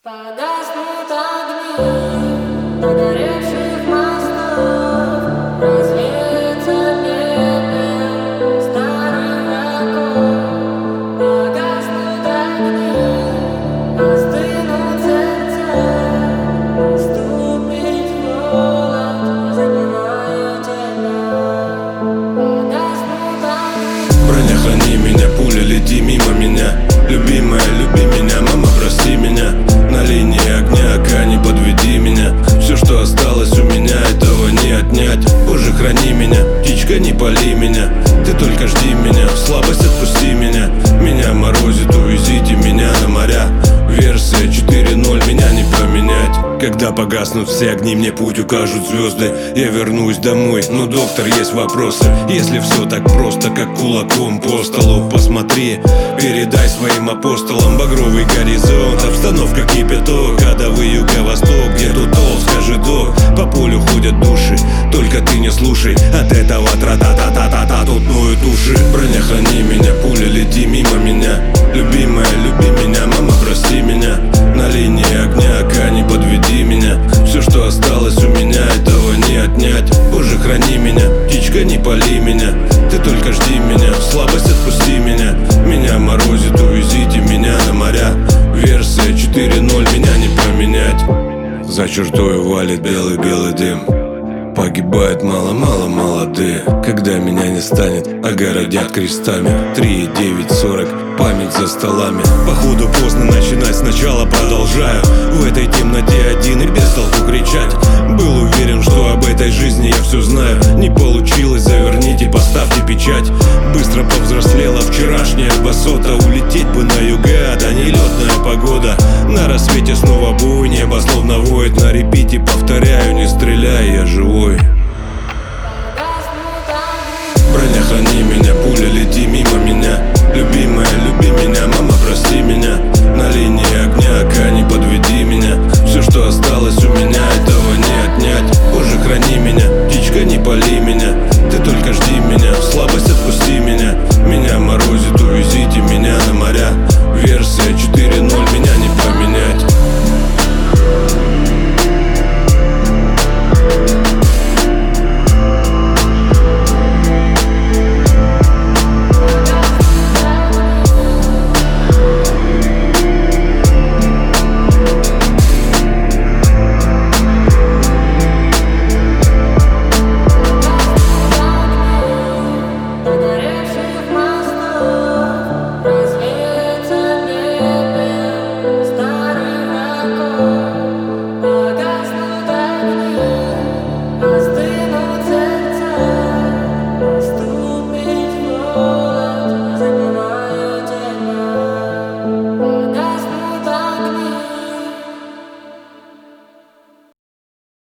Погаснут огни догоревших мостов, развеется пепел старых веков. Погаснут огни, остынут сердца, наступит холод, забываю тебя. Погаснут огни. Броня, храни меня, пуля, лети мимо меня. Любимая, люби меня, мама, прости меня. На линии огня, ока, не подведи меня. Все, что осталось у меня, этого не отнять. Боже, храни меня, птичка, не пали меня. Ты только жди меня, в слабость отпусти меня. Меня морозит, увезите меня на моря. Версия 4.0, меня не поменять. Когда погаснут все огни, мне путь укажут звезды. Я вернусь домой, но, доктор, есть вопросы. Если все так просто, как кулаком по столу, посмотри, передай своим апостолам багровый горизонт. Обстановка кипяток, адовый юго-восток. Где тут толк, скажи док. По полю ходят души, только ты не слушай. От этого тра-та-та-та-та-та тут ноют уши. Броня, храни меня, пуля, лети мимо меня. Любимая, люби меня, мама, прости меня. На линии огня, ока, не подведи меня. Все, что осталось у меня, этого не отнять. Боже, храни меня, птичка, не пали меня. Ты только жди меня, в слабость отпусти меня. Меня морозит, увезите меня на моря. Версия 4.0, меня не поменять. За чертой валит белый-белый дым. Погибает мало-мало молодые. Когда меня не станет, огородят крестами. 3.9.40, память за столами. Походу поздно начинать, сначала продолжаю. В этой темноте один и без толку кричать. Был уверен, что об этой жизни я все знаю. Не получилось, заверните, поставьте печать. Быстро повзрослела вчерашняя басота. Улететь бы на юга, да нелетная погода. На рассвете снова бой, небо словно воет. На репите повторяю, не стреляй, я живой. Броня, храни меня, пуля, лети мимо меня. Любимая, люби меня, мама, прости меня. На линии огня.